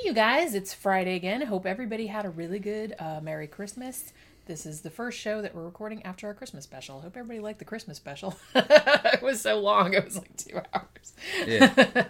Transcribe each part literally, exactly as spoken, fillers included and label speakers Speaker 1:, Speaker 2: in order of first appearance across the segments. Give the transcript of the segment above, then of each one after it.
Speaker 1: you guys, it's Friday again. I hope everybody had a really good uh, Merry Christmas. This is the first show that we're recording after our Christmas special. Hope everybody liked the Christmas special. It was so long. It was like two hours. Yeah.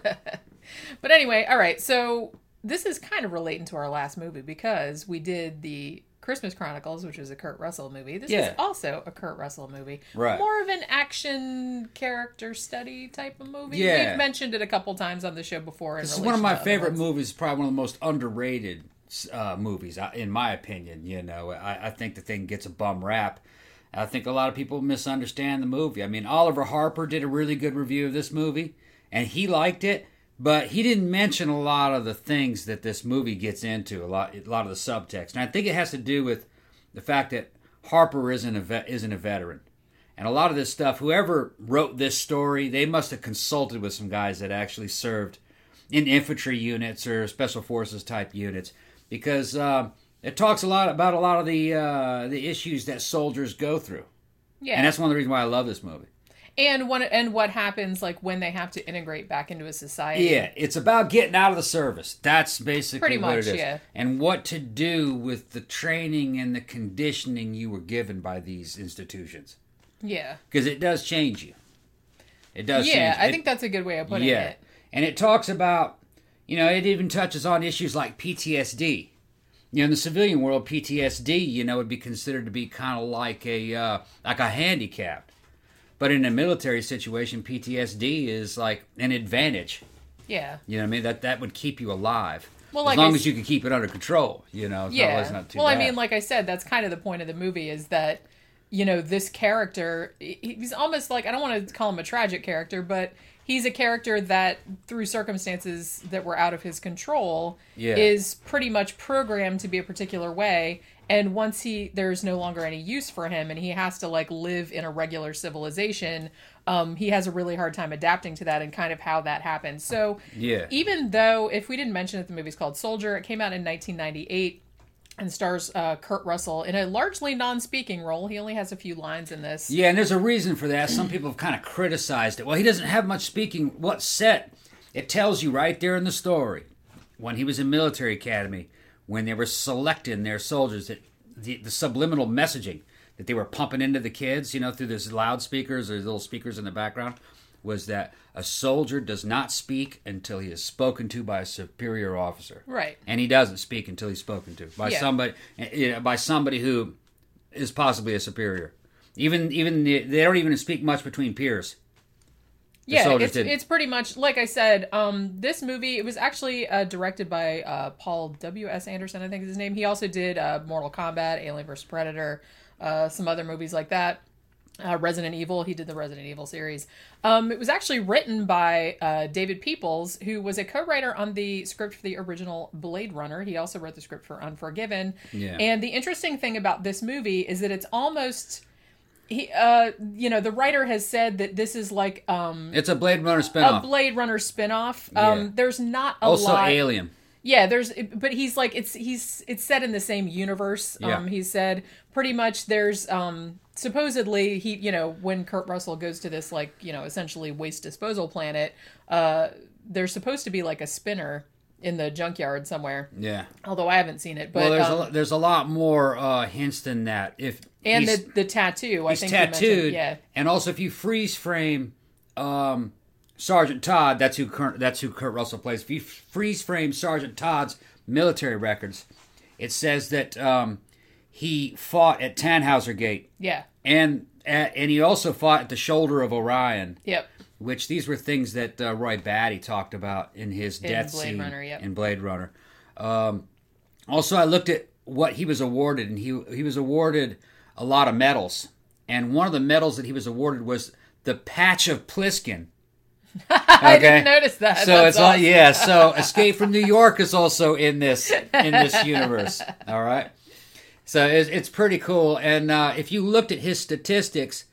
Speaker 1: But anyway, all right. So this is kind of relating to our last movie because we did the Christmas Chronicles, which was a Kurt Russell movie. This yeah. is also a Kurt Russell movie.
Speaker 2: Right.
Speaker 1: More of an action character study type of movie.
Speaker 2: Yeah.
Speaker 1: We've mentioned it a couple times on the show before.
Speaker 2: This is one of my favorite ones. movies, probably one of the most underrated uh, movies, in my opinion. You know, I, I think the thing gets a bum rap. I think a lot of people misunderstand the movie. I mean, Oliver Harper did a really good review of this movie, and he liked it. But he didn't mention a lot of the things that this movie gets into, a lot, a lot of the subtext. And I think it has to do with the fact that Harper isn't a vet, isn't a veteran, and a lot of this stuff. Whoever wrote this story, they must have consulted with some guys that actually served in infantry units or special forces type units, because uh, it talks a lot about a lot of the uh, the issues that soldiers go through. Yeah, and that's one of the reasons why I love this movie.
Speaker 1: And what and what happens like when they have to integrate back into a society?
Speaker 2: Yeah, it's about getting out of the service. That's basically
Speaker 1: pretty
Speaker 2: what
Speaker 1: much,
Speaker 2: it is.
Speaker 1: Yeah.
Speaker 2: And what to do with the training and the conditioning you were given by these institutions.
Speaker 1: Yeah,
Speaker 2: because it does change you. It does.
Speaker 1: Yeah,
Speaker 2: change.
Speaker 1: I
Speaker 2: it,
Speaker 1: think that's a good way of putting
Speaker 2: yeah.
Speaker 1: it.
Speaker 2: And it talks about, you know, it even touches on issues like P T S D. You know, in the civilian world, P T S D, you know, would be considered to be kind of like a uh, like a handicap. But in a military situation, P T S D is like an advantage.
Speaker 1: Yeah.
Speaker 2: You know what I mean? That that would keep you alive. Well,
Speaker 1: like
Speaker 2: as long
Speaker 1: I,
Speaker 2: as you can keep it under control, you know. It's
Speaker 1: yeah.
Speaker 2: Not, not too
Speaker 1: well,
Speaker 2: bad.
Speaker 1: I mean, like I said, that's kind of the point of the movie is that, you know, this character, he's almost like, I don't want to call him a tragic character, but he's a character that, through circumstances that were out of his control, yeah. is pretty much programmed to be a particular way. And once he, there's no longer any use for him and he has to like live in a regular civilization, um, he has a really hard time adapting to that and kind of how that happens. So
Speaker 2: yeah.
Speaker 1: even though, if we didn't mention it, the movie's called Soldier, it came out in nineteen ninety-eight and stars uh, Kurt Russell in a largely non-speaking role. He only has a few lines in this.
Speaker 2: Yeah, and there's a reason for that. Some people have kind of criticized it. Well, he doesn't have much speaking. What's set? It tells you right there in the story. When he was in military academy, when they were selecting their soldiers, that the, the subliminal messaging that they were pumping into the kids, you know, through those loudspeakers or little speakers in the background, was that a soldier does not speak until he is spoken to by a superior officer.
Speaker 1: Right.
Speaker 2: And he doesn't speak until he's spoken to by yeah. somebody, you know, by somebody who is possibly a superior. Even even the, they don't even speak much between peers.
Speaker 1: The yeah, it's, didn't. It's pretty much, like I said, um, this movie, it was actually uh, directed by uh, Paul W S. Anderson, I think is his name. He also did uh, Mortal Kombat, Alien versus. Predator, uh, some other movies like that. Uh, Resident Evil, he did the Resident Evil series. Um, it was actually written by uh, David Peoples, who was a co-writer on the script for the original Blade Runner. He also wrote the script for Unforgiven.
Speaker 2: Yeah.
Speaker 1: And the interesting thing about this movie is that it's almost... He, uh, you know, the writer has said that this is like, um...
Speaker 2: It's a Blade Runner spinoff.
Speaker 1: A Blade Runner spinoff. Um,
Speaker 2: yeah.
Speaker 1: There's not a
Speaker 2: also
Speaker 1: lot...
Speaker 2: Also Alien.
Speaker 1: Yeah, there's, but he's like, it's, he's, it's set in the same universe.
Speaker 2: Yeah.
Speaker 1: Um, he said pretty much there's, um, supposedly he, you know, when Kurt Russell goes to this, like, you know, essentially waste disposal planet, uh, there's supposed to be like a spinner in the junkyard somewhere.
Speaker 2: Yeah.
Speaker 1: Although I haven't seen it, but
Speaker 2: well, there's
Speaker 1: um,
Speaker 2: a there's a lot more uh, hints than that. If
Speaker 1: and the the tattoo, I
Speaker 2: he's
Speaker 1: think
Speaker 2: tattooed,
Speaker 1: yeah.
Speaker 2: And also, if you freeze frame um, Sergeant Todd, that's who Kurt, that's who Kurt Russell plays. If you freeze frame Sergeant Todd's military records, it says that um, he fought at Tannhauser Gate.
Speaker 1: Yeah.
Speaker 2: And at, and he also fought at the shoulder of Orion.
Speaker 1: Yep.
Speaker 2: Which these were things that uh, Roy Batty talked about in his
Speaker 1: in
Speaker 2: death
Speaker 1: Blade
Speaker 2: scene
Speaker 1: Runner, yep.
Speaker 2: in Blade Runner. Um, also, I looked at what he was awarded, and he he was awarded a lot of medals. And one of the medals that he was awarded was the Patch of Pliskin.
Speaker 1: Okay. I didn't notice that.
Speaker 2: So
Speaker 1: That's
Speaker 2: it's
Speaker 1: awesome.
Speaker 2: all, yeah. So Escape from New York is also in this in this universe. All right. So it's, it's pretty cool. And uh, if you looked at his statistics,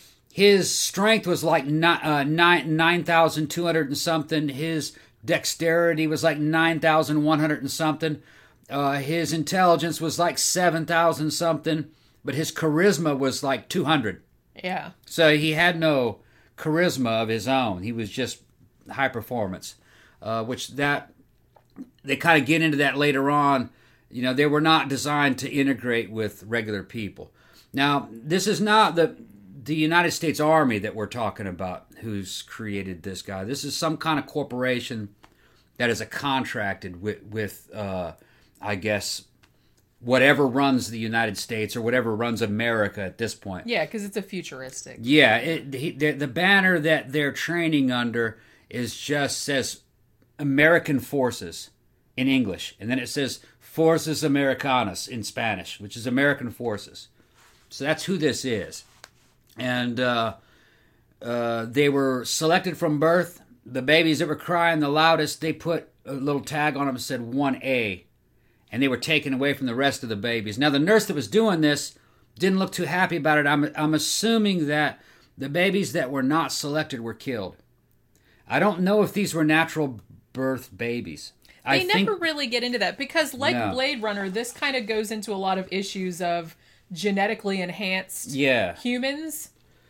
Speaker 2: his strength was like uh, nine nine thousand two hundred and something. His dexterity was like nine thousand one hundred and something. Uh, his intelligence was like seven thousand something. But his charisma was like two hundred.
Speaker 1: Yeah.
Speaker 2: So he had no charisma of his own. He was just high performance, uh, which that they kind of get into that later on. You know, they were not designed to integrate with regular people. Now, this is not the the United States Army that we're talking about who's created this guy. This is some kind of corporation that is a contracted with, with uh, I guess, whatever runs the United States or whatever runs America at this point.
Speaker 1: Yeah, because it's a futuristic.
Speaker 2: Yeah, it, he, the, the banner that they're training under is just says American Forces in English, and then it says Forces Americanas in Spanish, which is American Forces. So that's who this is. And uh, uh, they were selected from birth. The babies that were crying the loudest, they put a little tag on them that said one A. And they were taken away from the rest of the babies. Now, the nurse that was doing this didn't look too happy about it. I'm, I'm assuming that the babies that were not selected were killed. I don't know if these were natural birth babies.
Speaker 1: They
Speaker 2: I
Speaker 1: never
Speaker 2: think,
Speaker 1: really get into that because, like
Speaker 2: No.
Speaker 1: Blade Runner, this kind of goes into a lot of issues of genetically enhanced
Speaker 2: yeah.
Speaker 1: humans.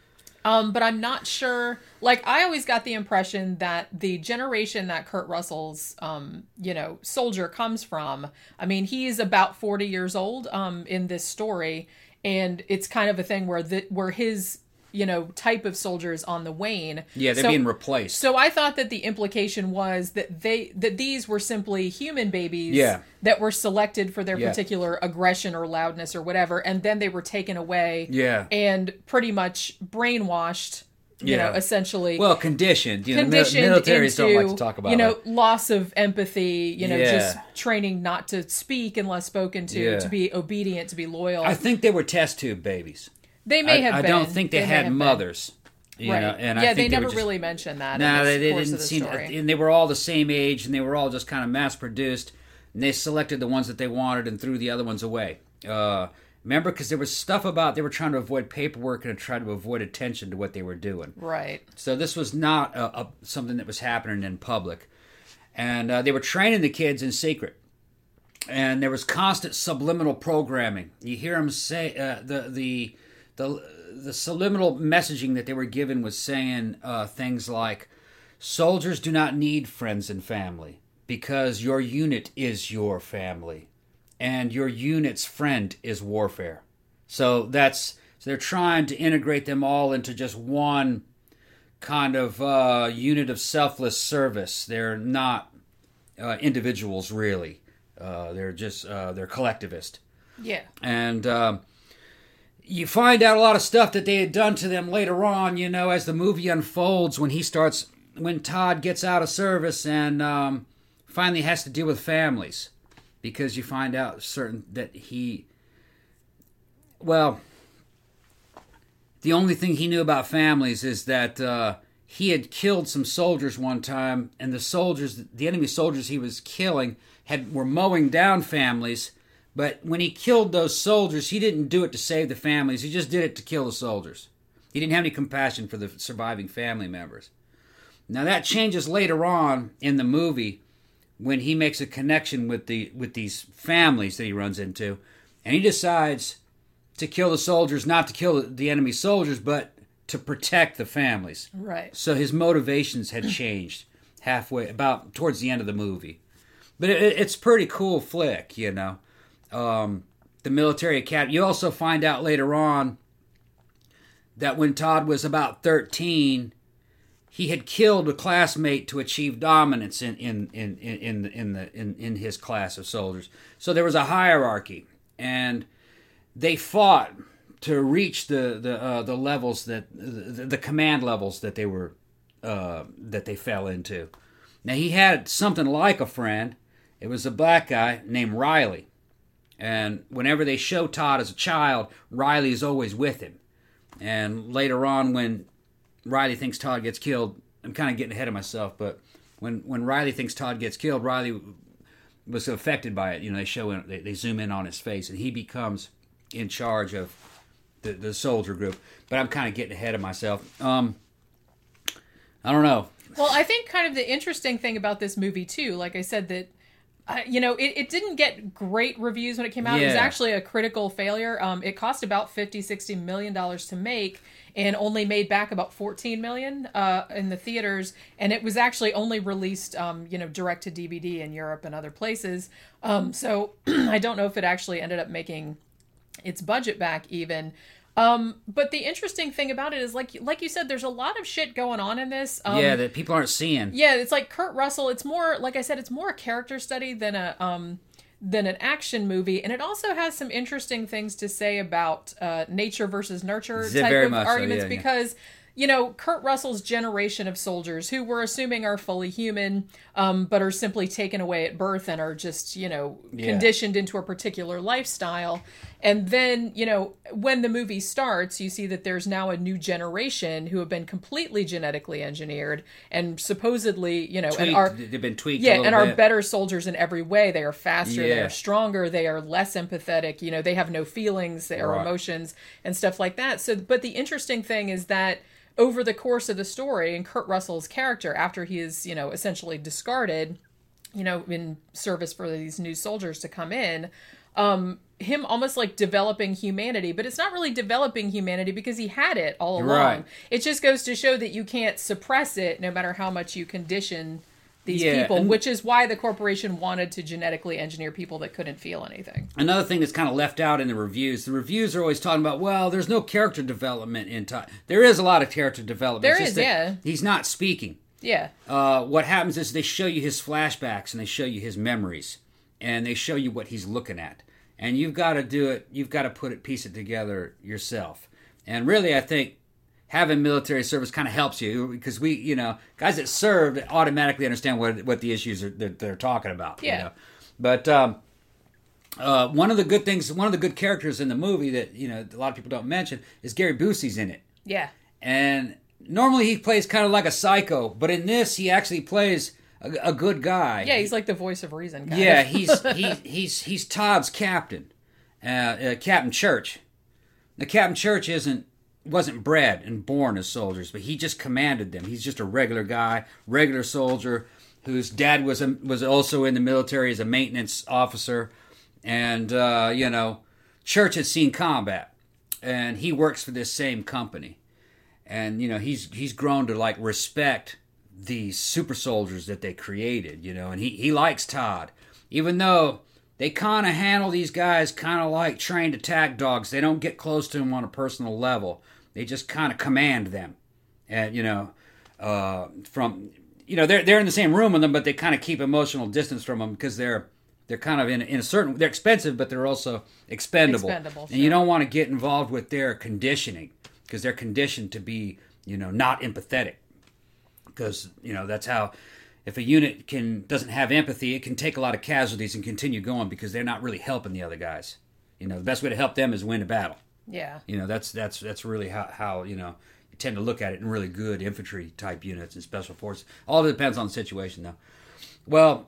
Speaker 1: Um, but I'm not sure. Like, I always got the impression that the generation that Kurt Russell's, um, you know, soldier comes from, I mean, he's about forty years old um, in this story. And it's kind of a thing where the, where his, you know, type of soldier is on the wane.
Speaker 2: Yeah, they're
Speaker 1: so,
Speaker 2: being replaced.
Speaker 1: So I thought that the implication was that they that these were simply human babies
Speaker 2: Yeah.
Speaker 1: that were selected for their
Speaker 2: Yeah.
Speaker 1: particular aggression or loudness or whatever, and then they were taken away
Speaker 2: Yeah.
Speaker 1: and pretty much brainwashed, you
Speaker 2: Yeah.
Speaker 1: know, essentially
Speaker 2: Well, conditioned. You know,
Speaker 1: conditioned
Speaker 2: mil- militaries
Speaker 1: into,
Speaker 2: don't like to talk about
Speaker 1: you know,
Speaker 2: it.
Speaker 1: loss of empathy, you know,
Speaker 2: Yeah.
Speaker 1: just training not to speak unless spoken to,
Speaker 2: Yeah.
Speaker 1: to be obedient, to be loyal.
Speaker 2: I think they were test tube babies.
Speaker 1: they may
Speaker 2: I,
Speaker 1: have
Speaker 2: I
Speaker 1: been.
Speaker 2: don't think they,
Speaker 1: may
Speaker 2: had
Speaker 1: have been.
Speaker 2: mothers. You
Speaker 1: Right.
Speaker 2: know, and
Speaker 1: yeah,
Speaker 2: I think
Speaker 1: they
Speaker 2: they
Speaker 1: never
Speaker 2: were just,
Speaker 1: really mentioned that.
Speaker 2: No,
Speaker 1: in
Speaker 2: they,
Speaker 1: this
Speaker 2: they
Speaker 1: course
Speaker 2: didn't
Speaker 1: of the
Speaker 2: seem,
Speaker 1: story.
Speaker 2: and they were all the same age, and they were all just kind of mass produced. And they selected the ones that they wanted and threw the other ones away. Uh, remember, because there was stuff about they were trying to avoid paperwork and trying to avoid attention to what they were doing.
Speaker 1: Right.
Speaker 2: So this was not a, a, something that was happening in public, and uh, they were training the kids in secret. And there was constant subliminal programming. You hear them say uh, the the the the subliminal messaging that they were given was saying uh, things like, "Soldiers do not need friends and family because your unit is your family, and your unit's friend is warfare." So that's so they're trying to integrate them all into just one kind of uh, unit of selfless service. They're not uh, individuals really. Uh, they're just uh, they're collectivist,
Speaker 1: Yeah.
Speaker 2: and um, you find out a lot of stuff that they had done to them later on. You know, as the movie unfolds, when he starts, when Todd gets out of service and um, finally has to deal with families, because you find out certain that he, well, the only thing he knew about families is that uh, he had killed some soldiers one time, and the soldiers, the enemy soldiers he was killing, had were mowing down families. But when he killed those soldiers, he didn't do it to save the families. He just did it to kill the soldiers. He didn't have any compassion for the surviving family members. Now that changes later on in the movie when he makes a connection with the with these families that he runs into, and he decides to kill the soldiers, not to kill the enemy soldiers, but to protect the families.
Speaker 1: Right.
Speaker 2: So his motivations had changed halfway, about towards the end of the movie. But it, it's a pretty cool flick, you know. Um, the military academy. You also find out later on that when Todd was about thirteen, he had killed a classmate to achieve dominance in in in in in the, in, the, in, in his class of soldiers. So there was a hierarchy, and they fought to reach the the uh, the levels that the, the command levels that they were uh, that they fell into. Now he had something like a friend. It was a black guy named Riley. And whenever they show Todd as a child, Riley is always with him. And later on, when Riley thinks Todd gets killed, I'm kind of getting ahead of myself, but when, when Riley thinks Todd gets killed, Riley was affected by it. You know, they show in, they, they zoom in on his face, and he becomes in charge of the, the soldier group. But I'm kind of getting ahead of myself. Um, I don't know.
Speaker 1: Well, I think kind of the interesting thing about this movie, too, like I said, that Uh, you know, it, it didn't get great reviews when it came out. Yeah. It was actually a critical failure. Um, it cost about fifty, sixty million dollars to make and only made back about fourteen million uh, in the theaters. And it was actually only released, um, you know, direct to D V D in Europe and other places. Um, so I don't know if it actually ended up making its budget back even. Um, but the interesting thing about it is, like, like you said, there's a lot of shit going on in this. Um,
Speaker 2: yeah, that people aren't seeing.
Speaker 1: Yeah, it's like Kurt Russell. It's more, like I said, it's more a character study than a um than an action movie, and it also has some interesting things to say about uh, nature versus nurture
Speaker 2: Z-
Speaker 1: type
Speaker 2: very
Speaker 1: of
Speaker 2: much
Speaker 1: arguments
Speaker 2: so, yeah,
Speaker 1: because.
Speaker 2: Yeah.
Speaker 1: You know, Kurt Russell's generation of soldiers who we're assuming are fully human, um, but are simply taken away at birth and are just, you know, yeah. conditioned into a particular lifestyle. And then, you know, when the movie starts, you see that there's now a new generation who have been completely genetically engineered and supposedly, you know,
Speaker 2: tweaked.
Speaker 1: and are
Speaker 2: they've been tweaked.
Speaker 1: Yeah,
Speaker 2: a
Speaker 1: and
Speaker 2: bit.
Speaker 1: are better soldiers in every way. They are faster,
Speaker 2: yeah.
Speaker 1: they are stronger, they are less empathetic. You know, they have no feelings or
Speaker 2: right.
Speaker 1: emotions and stuff like that. So, but the interesting thing is that over the course of the story, and Kurt Russell's character, after he is, you know, essentially discarded, you know, in service for these new soldiers to come in, um, him almost like developing humanity, but it's not really developing humanity because he had it all along. Right. It just goes to show that you can't suppress it no matter how much you condition these yeah, people, and which is why the corporation wanted to genetically engineer people that couldn't feel anything.
Speaker 2: Another thing that's kind of left out in the reviews, the reviews are always talking about, well, there's no character development in Todd. There is a lot of character development.
Speaker 1: There
Speaker 2: it's
Speaker 1: is,
Speaker 2: just
Speaker 1: yeah.
Speaker 2: He's not speaking.
Speaker 1: Yeah.
Speaker 2: Uh, what happens is they show you his flashbacks and they show you his memories and they show you what he's looking at. And you've got to do it, you've got to put it, piece it together yourself. And really, I think having military service kind of helps you because we, you know, guys that served automatically understand what what the issues are that they're talking about.
Speaker 1: Yeah.
Speaker 2: You know? But um, uh, one of the good things, one of the good characters in the movie that, you know, a lot of people don't mention is Gary Busey's in it.
Speaker 1: Yeah.
Speaker 2: And normally he plays kind of like a psycho, but in this he actually plays a, a good guy.
Speaker 1: Yeah, he's like the voice of reason. Kind
Speaker 2: yeah,
Speaker 1: of.
Speaker 2: he's he, he's he's Todd's captain, uh, uh, Captain Church. Now, Captain Church isn't. wasn't bred and born as soldiers, but he just commanded them. He's just a regular guy, regular soldier, whose dad was a, was also in the military as a maintenance officer, and uh, you know, Church had seen combat, and he works for this same company, and you know, he's he's grown to like respect these super soldiers that they created, you know, and he he likes Todd, even though they kind of handle these guys kind of like trained attack dogs. They don't get close to them on a personal level. They just kind of command them, and you know, uh, from you know they're they're in the same room with them, but they kind of keep emotional distance from them because they're they're kind of in in a certain they're expensive, but they're also expendable.
Speaker 1: Expendable,
Speaker 2: and you don't want to get involved with their conditioning because they're conditioned to be you know not empathetic because you know that's how. If a unit can doesn't have empathy, it can take a lot of casualties and continue going because they're not really helping the other guys. You know, the best way to help them is win a battle.
Speaker 1: Yeah.
Speaker 2: You know, that's that's that's really how, how you know, you tend to look at it in really good infantry type units and special forces. All depends on the situation, though. Well,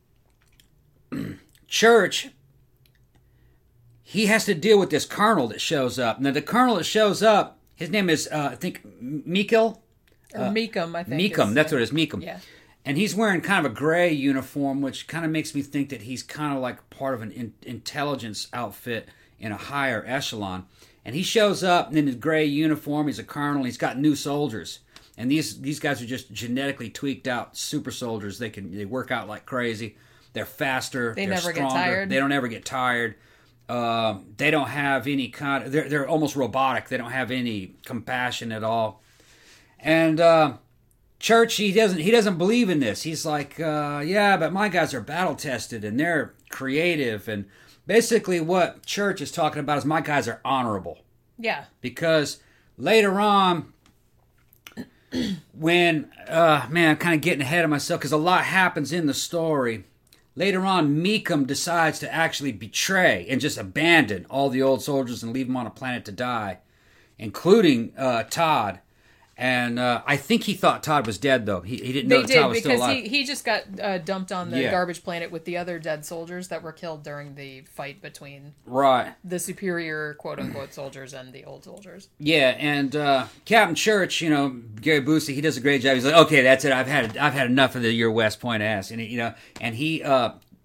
Speaker 2: Church, he has to deal with this colonel that shows up. Now, the colonel that shows up, his name is, uh, I think, Meekel?
Speaker 1: Or uh, Meekum, I think.
Speaker 2: Meekum, that's what it is, Meekum.
Speaker 1: Yeah.
Speaker 2: And he's wearing kind of a gray uniform, which kind of makes me think that he's kind of like part of an in- intelligence outfit in a higher echelon. And he shows up in his gray uniform. He's a colonel. He's got new soldiers. And these these guys are just genetically tweaked out super soldiers. They can they work out like crazy. They're faster.
Speaker 1: They
Speaker 2: they're
Speaker 1: never
Speaker 2: stronger.
Speaker 1: get tired.
Speaker 2: They don't ever get tired. Uh, they don't have any kind of... They're, they're almost robotic. They don't have any compassion at all. And... Uh, Church, he doesn't he doesn't believe in this. He's like, uh, yeah, but my guys are battle tested and they're creative. And basically what Church is talking about is my guys are honorable.
Speaker 1: Yeah.
Speaker 2: Because later on, when, uh, man, I'm kind of getting ahead of myself because a lot happens in the story. Later on, Meekum decides to actually betray and just abandon all the old soldiers and leave them on a planet to die, including uh, Todd. And uh, I think he thought Todd was dead, though. He, he didn't
Speaker 1: they
Speaker 2: know that
Speaker 1: did,
Speaker 2: Todd was still alive.
Speaker 1: because he, he just got uh, dumped on the
Speaker 2: Yeah.
Speaker 1: garbage planet with the other dead soldiers that were killed during the fight between
Speaker 2: Right.
Speaker 1: the superior quote-unquote soldiers and the old soldiers.
Speaker 2: Yeah, and uh, Captain Church, you know, Gary Busey, he does a great job. He's like, okay, that's it. I've had I've had enough of the your West Point ass, and you know, and he uh,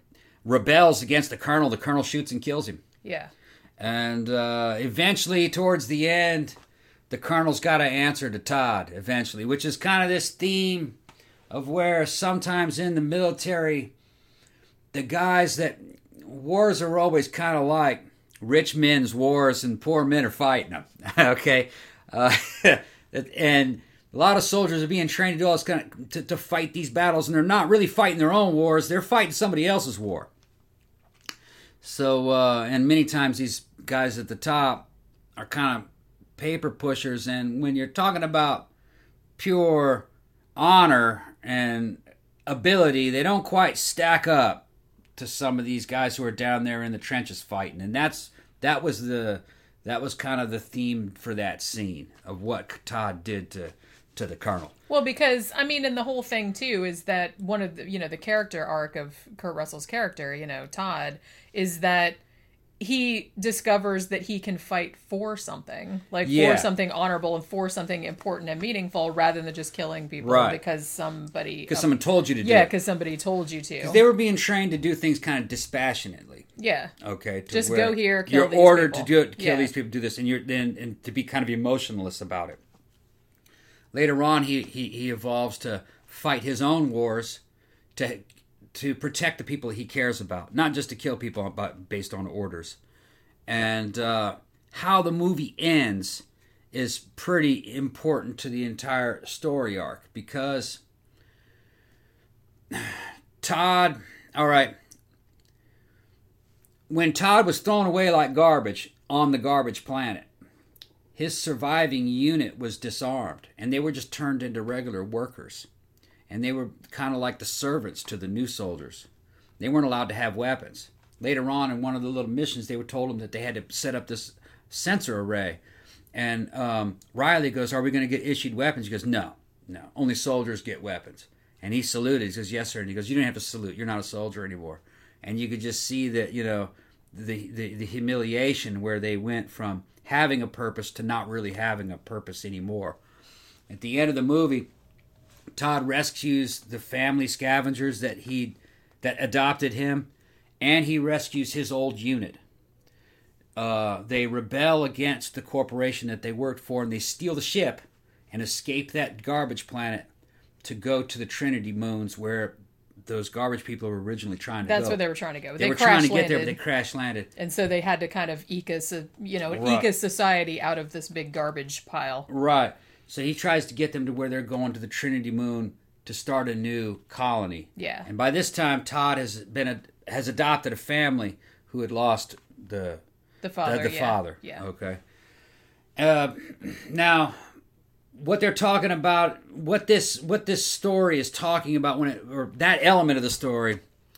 Speaker 2: rebels against the colonel. The colonel shoots and kills him.
Speaker 1: Yeah.
Speaker 2: And uh, eventually, towards the end, the colonel's got to answer to Todd, eventually, which is kind of this theme of where sometimes in the military, the guys that wars are always kind of like rich men's wars and poor men are fighting them. Okay? Uh, and a lot of soldiers are being trained to do all this kind of, to, to fight these battles, and they're not really fighting their own wars, they're fighting somebody else's war. So, uh, and many times these guys at the top are kind of paper pushers, and when you're talking about pure honor and ability, they don't quite stack up to some of these guys who are down there in the trenches fighting. And that's that was the that was kind of the theme for that scene of what Todd did to to the colonel.
Speaker 1: Well, because I mean, and the whole thing too is that one of the, you know, the character arc of Kurt Russell's character, you know, Todd, is that he discovers that he can fight for something, like
Speaker 2: Yeah.
Speaker 1: for something honorable and for something important and meaningful, rather than just killing people
Speaker 2: Right.
Speaker 1: because somebody
Speaker 2: Because
Speaker 1: um,
Speaker 2: someone told you to do
Speaker 1: yeah,
Speaker 2: it.
Speaker 1: because somebody told you to.
Speaker 2: They were being trained to do things kind of dispassionately.
Speaker 1: Yeah.
Speaker 2: Okay, to
Speaker 1: Just
Speaker 2: where
Speaker 1: go here, kill
Speaker 2: you're
Speaker 1: these
Speaker 2: ordered
Speaker 1: people.
Speaker 2: to do it, kill
Speaker 1: Yeah.
Speaker 2: these people, do this, and you're then and to be kind of emotionless about it. Later on, he, he he evolves to fight his own wars, to to protect the people he cares about, not just to kill people, but based on orders. And uh, how the movie ends is pretty important to the entire story arc, because Todd, all right, when Todd was thrown away like garbage on the garbage planet, his surviving unit was disarmed, and they were just turned into regular workers. And they were kind of like the servants to the new soldiers. They weren't allowed to have weapons. Later on, in one of the little missions, they were told them that they had to set up this sensor array. And um, Riley goes, "Are we going to get issued weapons?" He goes, "No, no, only soldiers get weapons." And he saluted. He says, "Yes, sir." And he goes, "You don't have to salute. You're not a soldier anymore." And you could just see that, you know, the, the, the humiliation where they went from having a purpose to not really having a purpose anymore. At the end of the movie, Todd rescues the family scavengers that he that adopted him, and he rescues his old unit. Uh, they rebel against the corporation that they worked for, and they steal the ship and escape that garbage planet to go to the Trinity moons where those garbage people were originally trying to
Speaker 1: That's
Speaker 2: go.
Speaker 1: where they were trying to go.
Speaker 2: They,
Speaker 1: They,
Speaker 2: were
Speaker 1: crash
Speaker 2: trying to get
Speaker 1: landed,
Speaker 2: there, but they crash landed.
Speaker 1: and so they had to kind of eke a, so- you know,
Speaker 2: Right.
Speaker 1: eke a society out of this big garbage pile.
Speaker 2: Right. So he tries to get them to where they're going to the Trinity moon to start a new colony.
Speaker 1: Yeah.
Speaker 2: And by this time, Todd has been a, has adopted a family who had lost the
Speaker 1: The father.
Speaker 2: the, the
Speaker 1: yeah.
Speaker 2: father.
Speaker 1: Yeah.
Speaker 2: Okay. Uh, now, what they're talking about, what this what this story is talking about, when it, or that element of the story,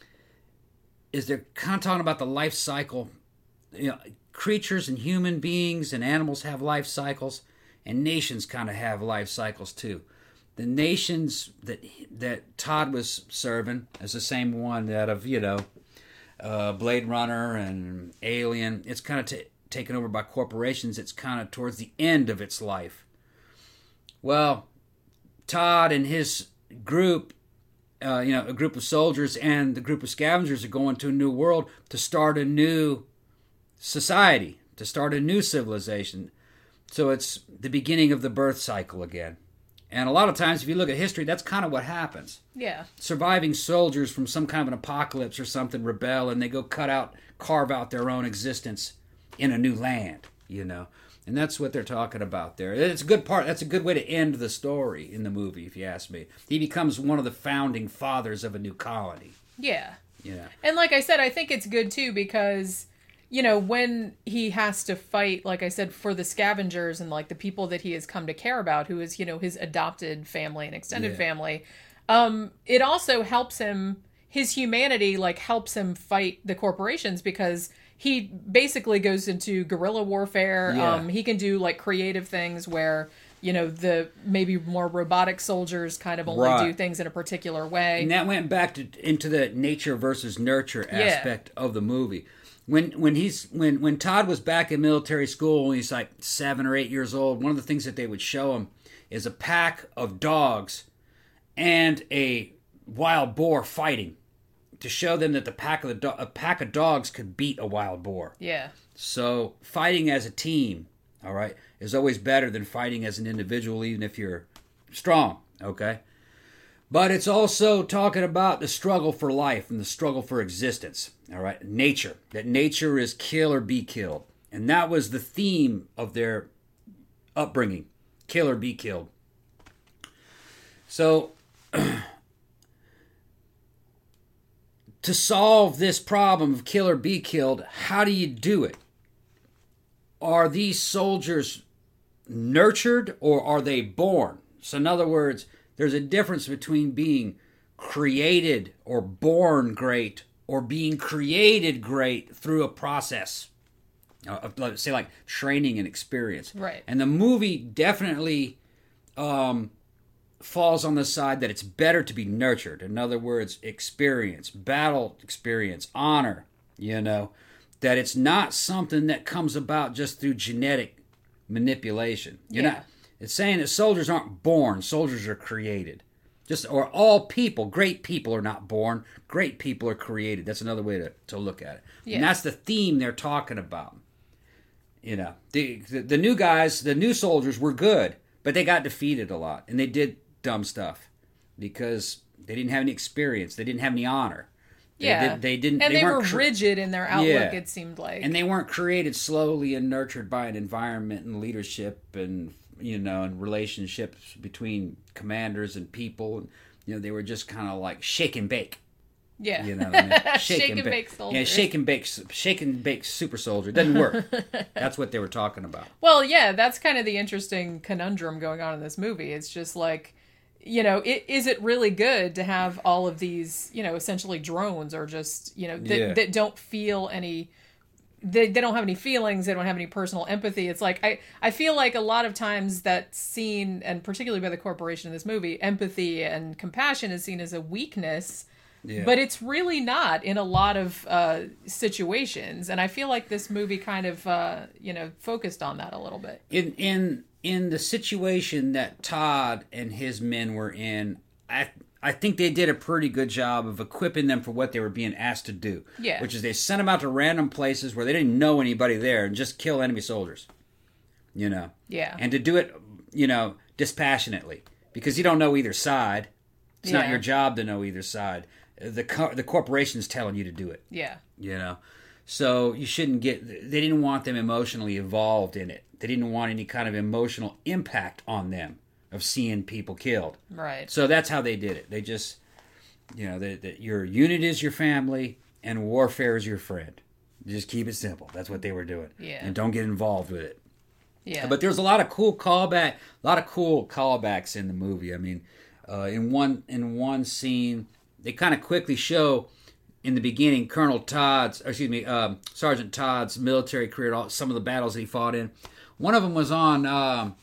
Speaker 2: is they're kind of talking about the life cycle. You know, creatures and human beings and animals have life cycles, and nations kind of have life cycles too. The nations that that Todd was serving is the same one that of, you know, uh, Blade Runner and Alien. It's kind of t- taken over by corporations. It's kind of towards the end of its life. Well, Todd and his group, uh, you know, a group of soldiers and the group of scavengers are going to a new world to start a new society, to start a new civilization. So it's the beginning of the birth cycle again. And a lot of times, if you look at history, that's kind of what happens.
Speaker 1: Yeah.
Speaker 2: Surviving soldiers from some kind of an apocalypse or something rebel, and they go cut out, carve out their own existence in a new land, you know. And that's what they're talking about there. It's a good part. That's a good way to end the story in the movie, if you ask me. He becomes one of the founding fathers of a new colony.
Speaker 1: Yeah.
Speaker 2: Yeah.
Speaker 1: And like I said, I think it's good too because, you know, when he has to fight, like I said, for the scavengers and like the people that he has come to care about, who is, you know, his adopted family and extended
Speaker 2: Yeah.
Speaker 1: family, um, it also helps him, his humanity, like helps him fight the corporations because he basically goes into guerrilla warfare.
Speaker 2: Yeah.
Speaker 1: Um, he can do like creative things where, you know, the maybe more robotic soldiers kind of only
Speaker 2: Right.
Speaker 1: do things in a particular way.
Speaker 2: And that went back to into the nature versus nurture
Speaker 1: Yeah.
Speaker 2: aspect of the movie. When when he's when when Todd was back in military school when he's like seven or eight years old, one of the things that they would show him is a pack of dogs and a wild boar fighting. to show them that the pack of the do- a pack of dogs could beat a wild boar.
Speaker 1: Yeah.
Speaker 2: So fighting as a team, all right, is always better than fighting as an individual, even if you're strong, okay? But it's also talking about the struggle for life and the struggle for existence, all right? Nature, that nature is kill or be killed. And that was the theme of their upbringing, kill or be killed. So to solve this problem of kill or be killed, how do you do it? Are these soldiers nurtured or are they born? So in other words, there's a difference between being created or born great or being created great through a process. Uh, let's say like training and experience.
Speaker 1: Right.
Speaker 2: And the movie definitely um, falls on the side that it's better to be nurtured. In other words, experience, battle experience, honor, you know, that it's not something that comes about just through genetic manipulation. You're
Speaker 1: yeah.
Speaker 2: not, it's saying that soldiers aren't born, soldiers are created. Just or all people, great people are not born, great people are created. That's another way to, to look at it.
Speaker 1: Yeah.
Speaker 2: And that's the theme they're talking about. You know, the, the the new guys, the new soldiers were good, but they got defeated a lot, and they did dumb stuff because they didn't have any experience, they didn't have any honor. They,
Speaker 1: Yeah,
Speaker 2: they, they didn't,
Speaker 1: and
Speaker 2: they,
Speaker 1: they,
Speaker 2: weren't
Speaker 1: were
Speaker 2: cre-
Speaker 1: rigid in their outlook.
Speaker 2: Yeah.
Speaker 1: It seemed like,
Speaker 2: and they weren't created slowly and nurtured by an environment and leadership and you know and relationships between commanders and people. And, you know, they were just kind of like shake and bake.
Speaker 1: yeah,
Speaker 2: You know, what I mean?
Speaker 1: shake,
Speaker 2: shake
Speaker 1: and
Speaker 2: ba-
Speaker 1: bake soldiers.
Speaker 2: Yeah, shake and bake, shake and bake super soldier. It doesn't work. That's what they were talking about.
Speaker 1: Well, yeah, that's kind of the interesting conundrum going on in this movie. It's just like, you know, it, is it really good to have all of these, you know, essentially drones or just, you know, that,
Speaker 2: Yeah.
Speaker 1: that don't feel any, they, they don't have any feelings, they don't have any personal empathy. It's like, I, I feel like a lot of times that's seen, and particularly by the corporation in this movie, empathy and compassion is seen as a weakness.
Speaker 2: Yeah.
Speaker 1: But it's really not in a lot of uh, situations, and I feel like this movie kind of, uh, you know, focused on that a little bit.
Speaker 2: in in in the situation that Todd and his men were in, I I think they did a pretty good job of equipping them for what they were being asked to do.
Speaker 1: Yeah.
Speaker 2: Which is they sent them out to random places where they didn't know anybody there and just kill enemy soldiers. You know.
Speaker 1: Yeah.
Speaker 2: And to do it, you know, dispassionately, because you don't know either side. It's not
Speaker 1: Yeah.
Speaker 2: your job to know either side. The co- the corporation's telling you to do it.
Speaker 1: Yeah.
Speaker 2: You know, so you shouldn't get. They didn't want them emotionally involved in it. They didn't want any kind of emotional impact on them of seeing people killed.
Speaker 1: Right.
Speaker 2: So that's how they did it. They just, you know, that that your unit is your family and warfare is your friend. Just keep it simple. That's what they were doing.
Speaker 1: Yeah.
Speaker 2: And don't get involved with it.
Speaker 1: Yeah.
Speaker 2: But there's a lot of cool callback, a lot of cool callbacks in the movie. I mean, uh, in one in one scene, they kind of quickly show in the beginning Colonel Todd's, or excuse me, um, Sergeant Todd's military career, all, some of the battles that he fought in. One of them was on um,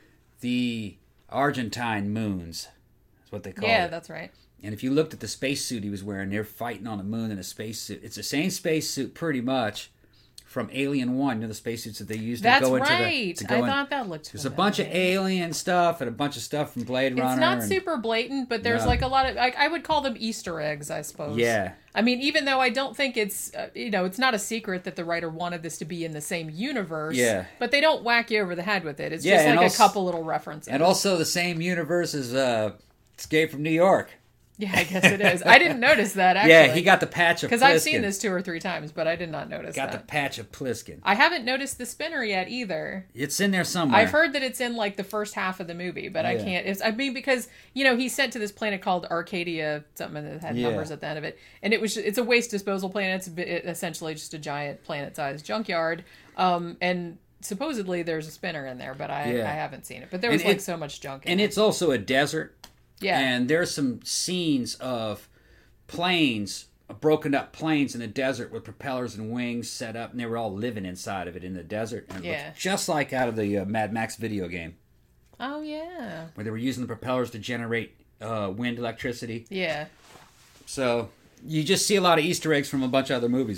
Speaker 2: the Argentine moons. That's what they call
Speaker 1: yeah,
Speaker 2: it.
Speaker 1: that's right.
Speaker 2: And if you looked at the spacesuit he was wearing, they're fighting on the moon in a spacesuit. It's the same spacesuit pretty much from Alien One. You know the spacesuits that they used to
Speaker 1: That's
Speaker 2: go into
Speaker 1: right.
Speaker 2: the to go
Speaker 1: I
Speaker 2: in.
Speaker 1: thought that looked.
Speaker 2: There's a bunch of alien stuff and a bunch of stuff from Blade Runner.
Speaker 1: It's not
Speaker 2: and,
Speaker 1: super blatant, but there's
Speaker 2: No.
Speaker 1: like a lot of. Like, I would call them Easter eggs, I suppose.
Speaker 2: Yeah.
Speaker 1: I mean, even though I don't think it's, uh, you know, it's not a secret that the writer wanted this to be in the same universe.
Speaker 2: Yeah.
Speaker 1: But they don't whack you over the head with it. It's
Speaker 2: Yeah,
Speaker 1: just
Speaker 2: and
Speaker 1: like
Speaker 2: also-
Speaker 1: a couple little references.
Speaker 2: And also the same universe as uh, Escape from New York.
Speaker 1: Yeah, I guess it is. I didn't notice that, actually.
Speaker 2: Yeah, he got the patch of Pliskin.
Speaker 1: Because I've seen this two or three times, but I did not notice
Speaker 2: Got
Speaker 1: that.
Speaker 2: the patch of Pliskin.
Speaker 1: I haven't noticed the spinner yet either.
Speaker 2: It's in there somewhere.
Speaker 1: I've heard that it's in like the first half of the movie, but I
Speaker 2: Yeah.
Speaker 1: can't. It's, I mean, because you know he's sent to this planet called Arcadia, something that had
Speaker 2: Yeah.
Speaker 1: numbers at the end of it, and it was it's a waste disposal planet. It's a bit- essentially just a giant planet-sized junkyard, um, and supposedly there's a spinner in there, but I,
Speaker 2: Yeah.
Speaker 1: I haven't seen it. But there was
Speaker 2: And
Speaker 1: like
Speaker 2: it-
Speaker 1: so much junk in
Speaker 2: And
Speaker 1: it.
Speaker 2: it's also a desert.
Speaker 1: Yeah.
Speaker 2: And there's some scenes of planes, broken up planes in the desert with propellers and wings set up, and they were all living inside of it in the desert. And it
Speaker 1: Yeah.
Speaker 2: looked just like out of the uh, Mad Max video game,
Speaker 1: Oh yeah,
Speaker 2: where they were using the propellers to generate uh, wind electricity.
Speaker 1: yeah.
Speaker 2: So you just see a lot of Easter eggs from a bunch of other movies in it.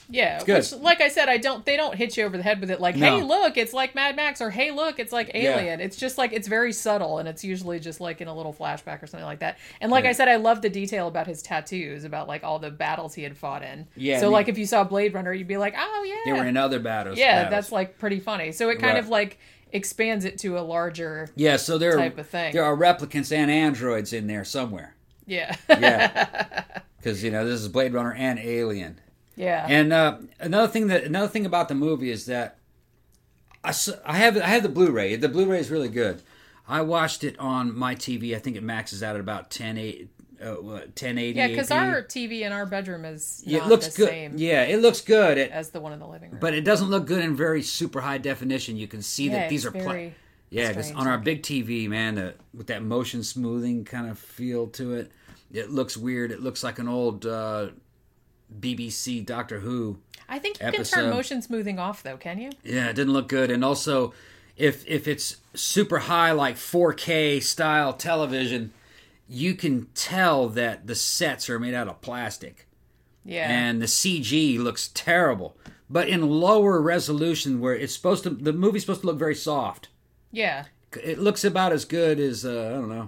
Speaker 1: Yeah,
Speaker 2: It's good.
Speaker 1: which, like I said, I don't. They don't hit you over the head with it. Like,
Speaker 2: No.
Speaker 1: hey, look, it's like Mad Max, or hey, look, it's like
Speaker 2: Yeah.
Speaker 1: Alien. It's just like it's very subtle, and it's usually just like in a little flashback or something like that. And like
Speaker 2: Yeah.
Speaker 1: I said, I love the detail about his tattoos, about like all the battles he had fought in.
Speaker 2: Yeah,
Speaker 1: So
Speaker 2: and
Speaker 1: like
Speaker 2: he-
Speaker 1: if you saw Blade Runner, you'd be like, oh yeah,
Speaker 2: They were in other battles.
Speaker 1: yeah,
Speaker 2: battles.
Speaker 1: that's like pretty funny. So it kind
Speaker 2: Right.
Speaker 1: of like expands it to a larger.
Speaker 2: Yeah, so there
Speaker 1: type
Speaker 2: are,
Speaker 1: of thing.
Speaker 2: there are replicants and androids in there somewhere.
Speaker 1: Yeah.
Speaker 2: Yeah. Because, you know, this is Blade Runner and Alien.
Speaker 1: Yeah.
Speaker 2: And uh, another thing that another thing about the movie is that I, s- I have I have the Blu-ray. The Blu-ray is really good. I watched it on my T V. I think it maxes out at about ten eighty. Uh, what, ten eighty.
Speaker 1: Yeah, because our T V in our bedroom is not
Speaker 2: Yeah, it looks
Speaker 1: the
Speaker 2: good.
Speaker 1: same
Speaker 2: Yeah, it looks good. It,
Speaker 1: as the one in the living room.
Speaker 2: but it doesn't look good in very super high definition. You can see
Speaker 1: yeah,
Speaker 2: that these
Speaker 1: it's
Speaker 2: are pla-
Speaker 1: very
Speaker 2: yeah, because
Speaker 1: strange
Speaker 2: on our
Speaker 1: looking.
Speaker 2: big T V, man, the, with that motion smoothing kind of feel to it, it looks weird. It looks like an old uh, B B C Doctor Who.
Speaker 1: I think you
Speaker 2: episode.
Speaker 1: can turn motion smoothing off, though, can you?
Speaker 2: Yeah, it didn't look good. And also, if if it's super high, like four K style television, you can tell that the sets are made out of plastic.
Speaker 1: Yeah.
Speaker 2: And the C G looks terrible. But in lower resolution, where it's supposed to, the movie's supposed to look very soft.
Speaker 1: yeah.
Speaker 2: It looks about as good as, uh, I don't know,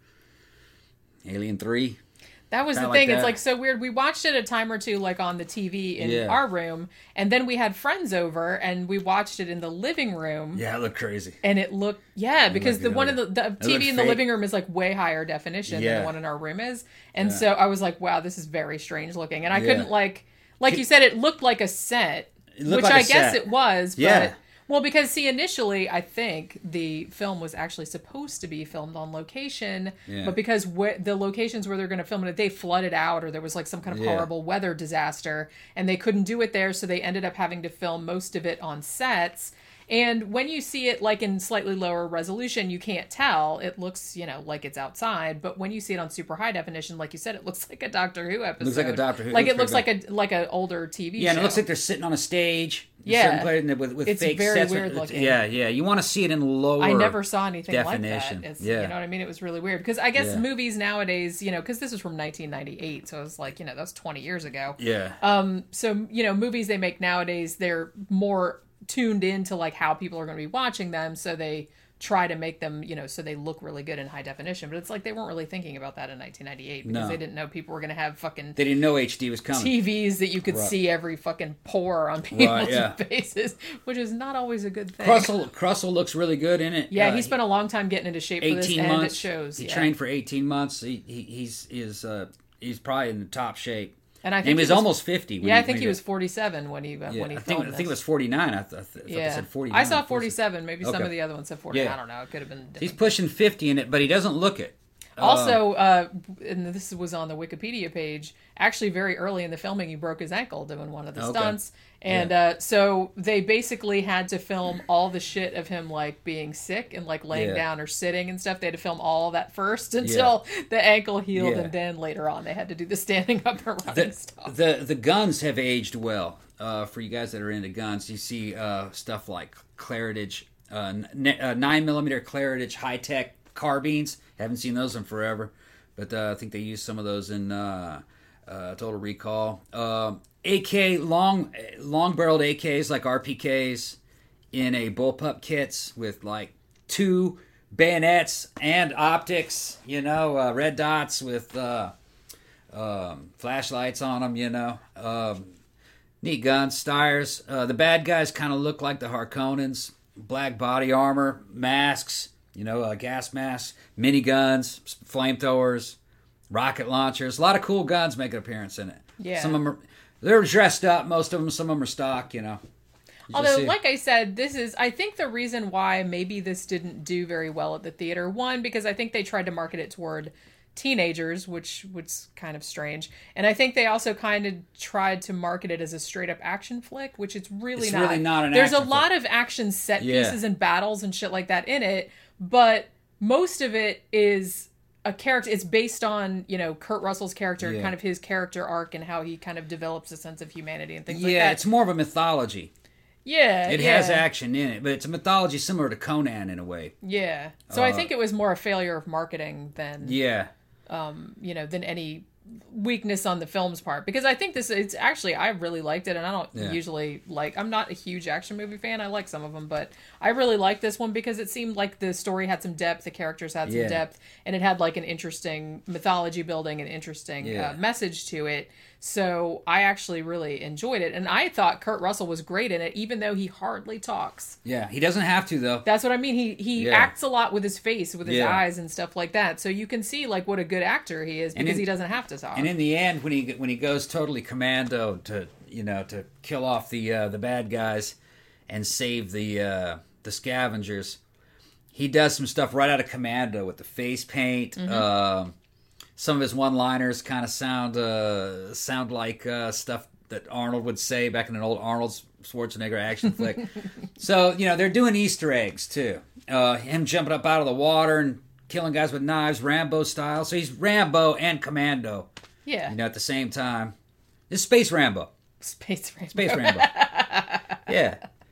Speaker 2: Alien three.
Speaker 1: That was
Speaker 2: Kinda
Speaker 1: the
Speaker 2: like
Speaker 1: thing. It's
Speaker 2: that.
Speaker 1: like so weird. We watched it a time or two, like on the T V in
Speaker 2: Yeah.
Speaker 1: our room, and then we had friends over, and we watched it in the living room.
Speaker 2: Yeah, it looked crazy.
Speaker 1: And it looked, yeah, because
Speaker 2: looked
Speaker 1: the
Speaker 2: good.
Speaker 1: one in the, the
Speaker 2: It
Speaker 1: T V
Speaker 2: looked
Speaker 1: in the
Speaker 2: fake.
Speaker 1: living room is like way higher definition than
Speaker 2: Yeah.
Speaker 1: the one in our room is, and
Speaker 2: Yeah.
Speaker 1: so I was like, wow, this is very strange looking, and I
Speaker 2: Yeah.
Speaker 1: couldn't like, like you said, it looked like a set,
Speaker 2: It looked
Speaker 1: which
Speaker 2: like
Speaker 1: I
Speaker 2: a
Speaker 1: guess
Speaker 2: set.
Speaker 1: it was, but
Speaker 2: Yeah.
Speaker 1: well, because see, initially I think the film was actually supposed to be filmed on location,
Speaker 2: Yeah.
Speaker 1: but because wh- the locations where they're going to film it, they flooded out, or there was like some kind of
Speaker 2: Yeah.
Speaker 1: horrible weather disaster, and they couldn't do it there, so they ended up having to film most of it on sets. And when you see it like in slightly lower resolution, you can't tell. It looks, you know, like it's outside. But when you see it on super high definition, like you said, it looks like a Doctor Who episode.
Speaker 2: Looks like a Doctor Who-
Speaker 1: Like
Speaker 2: it
Speaker 1: it looks
Speaker 2: looks
Speaker 1: like a like an older T V
Speaker 2: Yeah,
Speaker 1: show.
Speaker 2: and it looks like they're sitting on a stage.
Speaker 1: Yeah.
Speaker 2: Certain places with, with
Speaker 1: It's
Speaker 2: fake
Speaker 1: very
Speaker 2: sets.
Speaker 1: weird
Speaker 2: It's-
Speaker 1: looking.
Speaker 2: Yeah, yeah. You want to see it in lower
Speaker 1: I never saw anything
Speaker 2: definition.
Speaker 1: like that. It's,
Speaker 2: Yeah.
Speaker 1: You know what I mean? It was really weird. Because I guess
Speaker 2: Yeah.
Speaker 1: movies nowadays, you know, because this was from nineteen ninety-eight, so it was like, you know, that was twenty years ago.
Speaker 2: Yeah.
Speaker 1: Um, so, you know, movies they make nowadays, they're more tuned into like how people are going to be watching them. So they try to make them, you know, so they look really good in high definition. But it's like they weren't really thinking about that in nineteen ninety-eight because
Speaker 2: No.
Speaker 1: they didn't know people were going to have fucking
Speaker 2: They didn't know H D was coming.
Speaker 1: T Vs that you could
Speaker 2: Right.
Speaker 1: see every fucking pore on people's
Speaker 2: Right, yeah.
Speaker 1: faces, which is not always a good thing.
Speaker 2: Crussell, Crussell looks really good in it.
Speaker 1: Yeah,
Speaker 2: Uh,
Speaker 1: he spent a long time getting into shape for this,
Speaker 2: eighteen
Speaker 1: and
Speaker 2: months.
Speaker 1: it shows.
Speaker 2: He
Speaker 1: yeah.
Speaker 2: trained for eighteen months. He, he he's is uh he's probably in the top shape.
Speaker 1: and I
Speaker 2: And
Speaker 1: think
Speaker 2: he was, almost fifty. When
Speaker 1: Yeah, I
Speaker 2: he,
Speaker 1: think
Speaker 2: when
Speaker 1: he was
Speaker 2: did-
Speaker 1: forty-seven when he
Speaker 2: Yeah,
Speaker 1: when he
Speaker 2: I think
Speaker 1: filmed
Speaker 2: I think it was
Speaker 1: this.
Speaker 2: forty-nine. I, th- I, th- I thought
Speaker 1: Yeah,
Speaker 2: they said forty-nine.
Speaker 1: I saw forty-seven. Maybe some
Speaker 2: Okay.
Speaker 1: of the other ones said forty.
Speaker 2: Yeah.
Speaker 1: I don't know. It could have been. Different.
Speaker 2: He's pushing fifty in it, but he doesn't look it.
Speaker 1: Also, uh, and this was on the Wikipedia page, actually very early in the filming, he broke his ankle doing one of the
Speaker 2: Okay.
Speaker 1: stunts. And uh, so they basically had to film all the shit of him like being sick and like laying
Speaker 2: Yeah.
Speaker 1: down or sitting and stuff. They had to film all that first until the ankle healed.
Speaker 2: Yeah.
Speaker 1: And then later on they had to do the standing up and running
Speaker 2: The,
Speaker 1: stuff.
Speaker 2: the the guns have aged well. Uh, for you guys that are into guns, you see uh, stuff like Claridge, uh, n- uh, nine millimeter Claridge high tech carbines. Haven't seen those in forever, but uh, I think they used some of those in uh, uh, Total Recall. Um A K long long barreled A Ks like R P Ks in a bullpup kits with like two bayonets and optics. You know, uh, red dots with uh, um, flashlights on them. You know. Um, Neat guns, Steyrs. Uh, the bad guys kind of look like the Harkonnens. Black body armor, masks, you know, uh, gas masks, miniguns, flamethrowers, rocket launchers. A lot of cool guns make an appearance in it.
Speaker 1: Yeah.
Speaker 2: Some of them are, they're dressed up, most of them. Some of them are stock, you know. You just
Speaker 1: Although,
Speaker 2: see-
Speaker 1: like I said, this is, I think the reason why maybe this didn't do very well at the theater, one, because I think they tried to market it toward teenagers, which was kind of strange. And I think they also kind of tried to market it as a straight up action flick, which it's really
Speaker 2: It's
Speaker 1: not.
Speaker 2: really not an
Speaker 1: There's a
Speaker 2: action
Speaker 1: lot of action set
Speaker 2: Yeah.
Speaker 1: pieces and battles and shit like that in it, but most of it is a character. It's based on, you know, Kurt Russell's character,
Speaker 2: Yeah.
Speaker 1: kind of his character arc and how he kind of develops a sense of humanity and things like
Speaker 2: yeah,
Speaker 1: that.
Speaker 2: it's more of a mythology.
Speaker 1: Yeah,
Speaker 2: It
Speaker 1: yeah.
Speaker 2: has action in it, but it's a mythology similar to Conan in a way.
Speaker 1: Yeah. So I
Speaker 2: Uh,
Speaker 1: think it was more a failure of marketing than,
Speaker 2: Yeah.
Speaker 1: you know, than any weakness on the film's part, because I think this it's actually I really liked it, and I don't
Speaker 2: Yeah.
Speaker 1: usually like I'm not a huge action movie fan. I like some of them, but I really liked this one because it seemed like the story had some depth, the characters had some
Speaker 2: Yeah.
Speaker 1: depth, and it had like an interesting mythology building, an interesting
Speaker 2: Yeah.
Speaker 1: uh, message to it. So I actually really enjoyed it, and I thought Kurt Russell was great in it, even though he hardly talks.
Speaker 2: Yeah, he doesn't have to though.
Speaker 1: That's what I mean. He he
Speaker 2: Yeah.
Speaker 1: acts a lot with his face, with his
Speaker 2: Yeah.
Speaker 1: eyes and stuff like that. So you can see like what a good actor he is because
Speaker 2: in-
Speaker 1: he doesn't have to talk.
Speaker 2: And in the end, when he when he goes totally commando to you know to kill off the uh, the bad guys and save the uh, the scavengers, he does some stuff right out of Commando with the face paint.
Speaker 1: Mm-hmm.
Speaker 2: Um, some of his one-liners kind of sound uh, sound like uh, stuff that Arnold would say back in an old Arnold Schwarzenegger action flick. So you know they're doing Easter eggs too. Uh, him jumping up out of the water and killing guys with knives, Rambo style. So he's Rambo and Commando.
Speaker 1: yeah,
Speaker 2: You know, at the same time, it's Space Rambo.
Speaker 1: Space Rambo.
Speaker 2: Space Rambo. Yeah.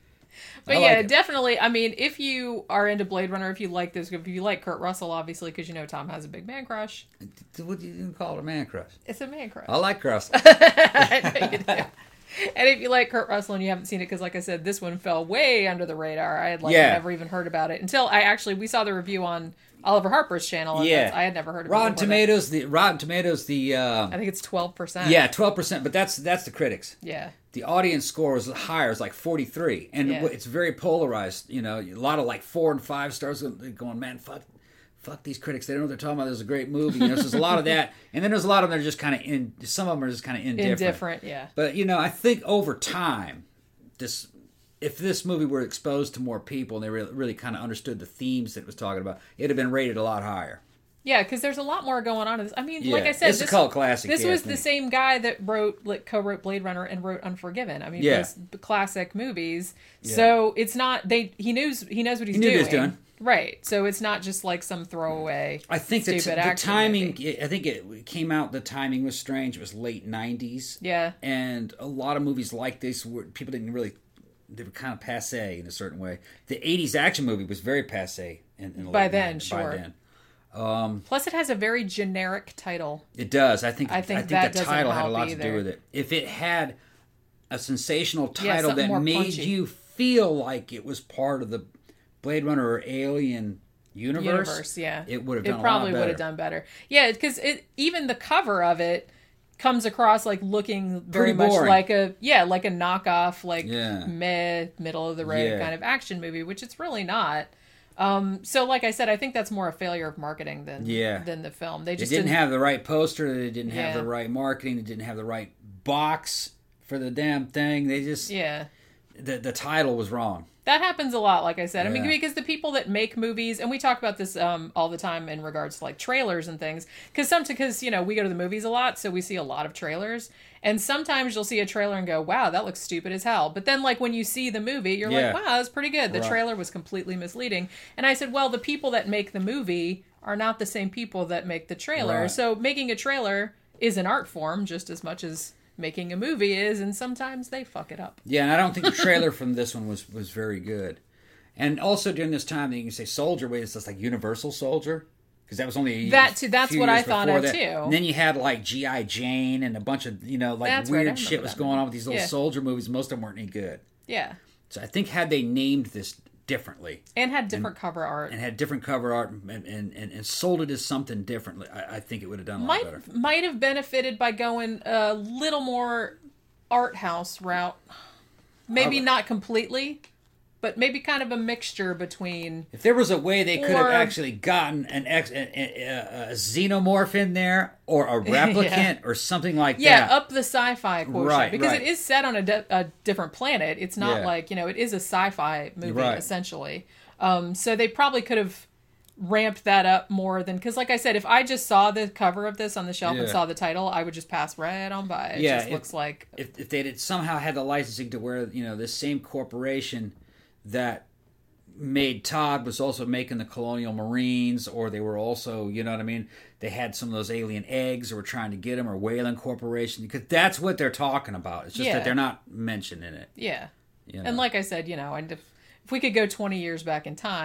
Speaker 1: But
Speaker 2: I
Speaker 1: yeah,
Speaker 2: like it.
Speaker 1: definitely. I mean, if you are into Blade Runner, if you like this, if you like Kurt Russell, obviously, because you know Tom has a big man crush.
Speaker 2: What do you call it, a man crush?
Speaker 1: It's a man crush.
Speaker 2: I like Russell.
Speaker 1: I know you do. And if you like Kurt Russell and you haven't seen it, because like I said, this one fell way under the radar. I had like
Speaker 2: Yeah.
Speaker 1: never even heard about it until I actually we saw the review on Oliver Harper's channel. And
Speaker 2: Yeah.
Speaker 1: that's- I had never heard of it.
Speaker 2: Rotten
Speaker 1: before that.
Speaker 2: Tomatoes, the Rotten Tomatoes, the uh,
Speaker 1: I think it's twelve percent.
Speaker 2: yeah, twelve percent, but that's that's the critics.
Speaker 1: Yeah.
Speaker 2: The audience score was higher, it's like forty-three, and
Speaker 1: Yeah.
Speaker 2: it's very polarized. You know, a lot of like four and five stars going, man, fuck, fuck these critics. They don't know what they're talking about. This is a great movie. You know, so there's a lot of that, and then there's a lot of them that are just kind of in. Some of them are just kind of indifferent.
Speaker 1: Indifferent. Yeah.
Speaker 2: But you know, I think over time, this if this movie were exposed to more people and they really, really kind of understood the themes that it was talking about, it'd have been rated a lot higher.
Speaker 1: Yeah, because there's a lot more going on in this. I mean,
Speaker 2: Yeah,
Speaker 1: like I said,
Speaker 2: it's a
Speaker 1: this,
Speaker 2: cult classic,
Speaker 1: This
Speaker 2: yeah, I
Speaker 1: was the
Speaker 2: think.
Speaker 1: same guy that wrote, like, co-wrote Blade Runner and wrote Unforgiven. I mean,
Speaker 2: Yeah.
Speaker 1: those classic movies. So it's not they. He knows he knows what he's
Speaker 2: He knew
Speaker 1: doing.
Speaker 2: what he was doing.
Speaker 1: Right. So it's not just like some throwaway.
Speaker 2: I think the,
Speaker 1: stupid
Speaker 2: the
Speaker 1: action
Speaker 2: timing.
Speaker 1: movie.
Speaker 2: I think it came out. The timing was strange. It was late nineties.
Speaker 1: Yeah.
Speaker 2: And a lot of movies like this were people didn't really. They were kind of passe in a certain way. The eighties action movie was very passe in, in the
Speaker 1: By
Speaker 2: late
Speaker 1: then,
Speaker 2: nineties,
Speaker 1: sure.
Speaker 2: By then.
Speaker 1: Plus, it has a very generic title.
Speaker 2: It does. I think.
Speaker 1: I
Speaker 2: I
Speaker 1: think
Speaker 2: think,
Speaker 1: that
Speaker 2: the
Speaker 1: doesn't
Speaker 2: title had a
Speaker 1: help
Speaker 2: lot to
Speaker 1: either.
Speaker 2: do with it. If it had a sensational
Speaker 1: Yeah,
Speaker 2: title
Speaker 1: something more
Speaker 2: that made
Speaker 1: punchy.
Speaker 2: you feel like it was part of the Blade Runner or Alien universe,
Speaker 1: Universe, yeah.
Speaker 2: it would have
Speaker 1: It
Speaker 2: done
Speaker 1: probably
Speaker 2: a lot
Speaker 1: would have
Speaker 2: better.
Speaker 1: done better. Yeah, because it even the cover of it comes across like looking very
Speaker 2: Pretty
Speaker 1: much
Speaker 2: boring.
Speaker 1: like a yeah like a knockoff like
Speaker 2: Yeah.
Speaker 1: meh middle of the road
Speaker 2: Yeah.
Speaker 1: kind of action movie, which it's really not. Um, so like I said, I think that's more a failure of marketing than
Speaker 2: Yeah.
Speaker 1: than the film. They
Speaker 2: They
Speaker 1: just
Speaker 2: didn't
Speaker 1: didn't,
Speaker 2: have the right poster. They didn't have
Speaker 1: Yeah.
Speaker 2: the right marketing. They didn't have the right box for the damn thing. They just
Speaker 1: yeah.
Speaker 2: the the title was wrong.
Speaker 1: That happens a lot, like I said. I mean,
Speaker 2: Yeah.
Speaker 1: because the people that make movies, and we talk about this um, all the time in regards to like trailers and things, because some, because you know we go to the movies a lot, so we see a lot of trailers, and sometimes you'll see a trailer and go, "Wow, that looks stupid as hell." But then, like when you see the movie, you're
Speaker 2: Yeah.
Speaker 1: like, "Wow, that's pretty good." The
Speaker 2: Right.
Speaker 1: trailer was completely misleading, and I said, "Well, the people that make the movie are not the same people that make the trailer,
Speaker 2: Right.
Speaker 1: so making a trailer is an art form just as much as making a movie is, and sometimes they fuck it up."
Speaker 2: Yeah, and I don't think the trailer from this one was was very good. And also during this time, you can say Soldier. Wait, it's just like Universal Soldier, because that was only a
Speaker 1: That too- that's
Speaker 2: few
Speaker 1: what I
Speaker 2: years
Speaker 1: thought
Speaker 2: before
Speaker 1: of,
Speaker 2: that.
Speaker 1: too.
Speaker 2: And then you had like G I Jane and a bunch of you know like
Speaker 1: That's right, I
Speaker 2: weird
Speaker 1: remember
Speaker 2: shit was
Speaker 1: that
Speaker 2: going
Speaker 1: one.
Speaker 2: on with these little
Speaker 1: Yeah.
Speaker 2: soldier movies. Most of them weren't any good.
Speaker 1: Yeah,
Speaker 2: So I think had they named this differently
Speaker 1: and had different cover art.
Speaker 2: and had different cover art and and, and, and sold it as something differently, I, I think it would have done a lot better.
Speaker 1: might might have benefited by going a little more art house route. Maybe
Speaker 2: I-
Speaker 1: not completely, but maybe kind of a mixture between.
Speaker 2: If there was a way they could
Speaker 1: Or-
Speaker 2: have actually gotten an ex, a, a, a xenomorph in there or a replicant or something like
Speaker 1: Yeah,
Speaker 2: that.
Speaker 1: up the sci-fi quotient,
Speaker 2: Right,
Speaker 1: because
Speaker 2: right.
Speaker 1: it is set on a, di- a different planet. It's not
Speaker 2: Yeah.
Speaker 1: like, you know, it is a sci-fi movie
Speaker 2: Right.
Speaker 1: essentially. Um, so they probably could have ramped that up more than, because like I said, if I just saw the cover of this on the shelf and
Speaker 2: Yeah.
Speaker 1: saw the title, I would just pass right on by. It
Speaker 2: Yeah,
Speaker 1: just
Speaker 2: if-
Speaker 1: looks like
Speaker 2: if, if they had somehow had the licensing to where you know this same corporation that made Todd was also making the Colonial Marines, or they were also, you know what I mean, they had some of those alien eggs or were trying to get them, or Whalen Corporation, because that's what they're talking about. It's just
Speaker 1: Yeah.
Speaker 2: that they're not mentioning it.
Speaker 1: yeah.
Speaker 2: You know?
Speaker 1: And like I said, you know, and if, if we could go twenty years back in time,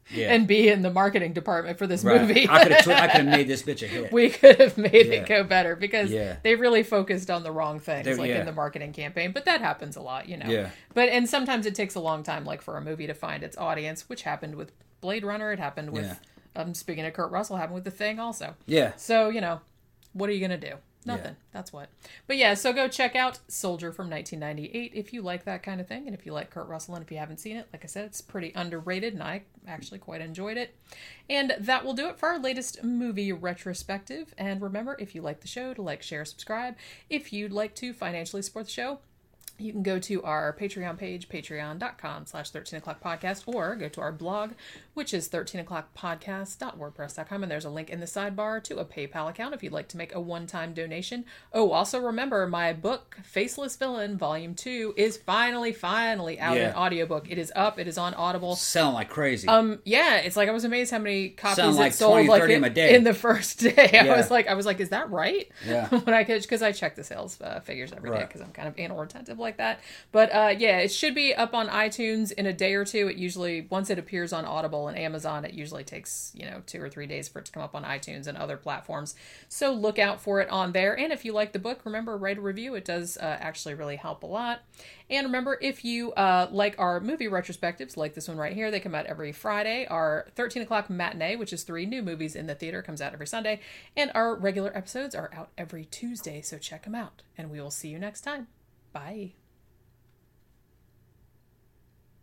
Speaker 2: Yeah.
Speaker 1: and be in the marketing department for this
Speaker 2: Right.
Speaker 1: movie.
Speaker 2: I could have. Tw- I could have made this bitch a hit.
Speaker 1: We could have made
Speaker 2: Yeah.
Speaker 1: it go better because
Speaker 2: Yeah.
Speaker 1: they really focused on the wrong things,
Speaker 2: They're-
Speaker 1: like
Speaker 2: yeah.
Speaker 1: in the marketing campaign. But that happens a lot, you know.
Speaker 2: Yeah.
Speaker 1: But and sometimes it takes a long time, like for a movie to find its audience, which happened with Blade Runner. It happened with,
Speaker 2: Yeah.
Speaker 1: um, speaking of Kurt Russell, happened with The Thing also.
Speaker 2: Yeah.
Speaker 1: So you know, what are you gonna do? Nothing.
Speaker 2: Yeah.
Speaker 1: That's what. But yeah, so go check out Soldier from nineteen ninety-eight if you like that kind of thing, and if you like Kurt Russell, and if you haven't seen it, like I said, it's pretty underrated, and I actually quite enjoyed it. And that will do it for our latest movie retrospective. And remember, if you like the show, to like, share, subscribe. If you'd like to financially support the show, you can go to our Patreon page, patreon.com slash 13 o'clock podcast, or go to our blog, which is thirteen o'clock podcast dot wordpress dot com. And there's a link in the sidebar to a PayPal account if you'd like to make a one-time donation. Oh, also remember, my book, Faceless Villain, Volume two, is finally, finally out
Speaker 2: Yeah.
Speaker 1: in audiobook. It is up. It is on Audible.
Speaker 2: Selling like crazy.
Speaker 1: Um, yeah, it's like I was amazed how many copies
Speaker 2: Sound
Speaker 1: it
Speaker 2: like
Speaker 1: sold
Speaker 2: twenty,
Speaker 1: like
Speaker 2: thirty
Speaker 1: in,
Speaker 2: a day.
Speaker 1: in the first day. I
Speaker 2: Yeah.
Speaker 1: was like, I was like, is that right?
Speaker 2: Yeah.
Speaker 1: when I could, because I check the sales uh, figures every day
Speaker 2: Right.
Speaker 1: because I'm kind of anal retentive like that. But uh, yeah, it should be up on iTunes in a day or two. It usually, once it appears on Audible and Amazon, it usually takes, you know, two or three days for it to come up on iTunes and other platforms. So look out for it on there. And if you like the book, remember, write a review. It does uh, actually really help a lot. And remember, if you uh, like our movie retrospectives, like this one right here, they come out every Friday. Our thirteen o'clock matinee, which is three new movies in the theater, comes out every Sunday. And our regular episodes are out every Tuesday, so check them out. And we will see you next time. Bye.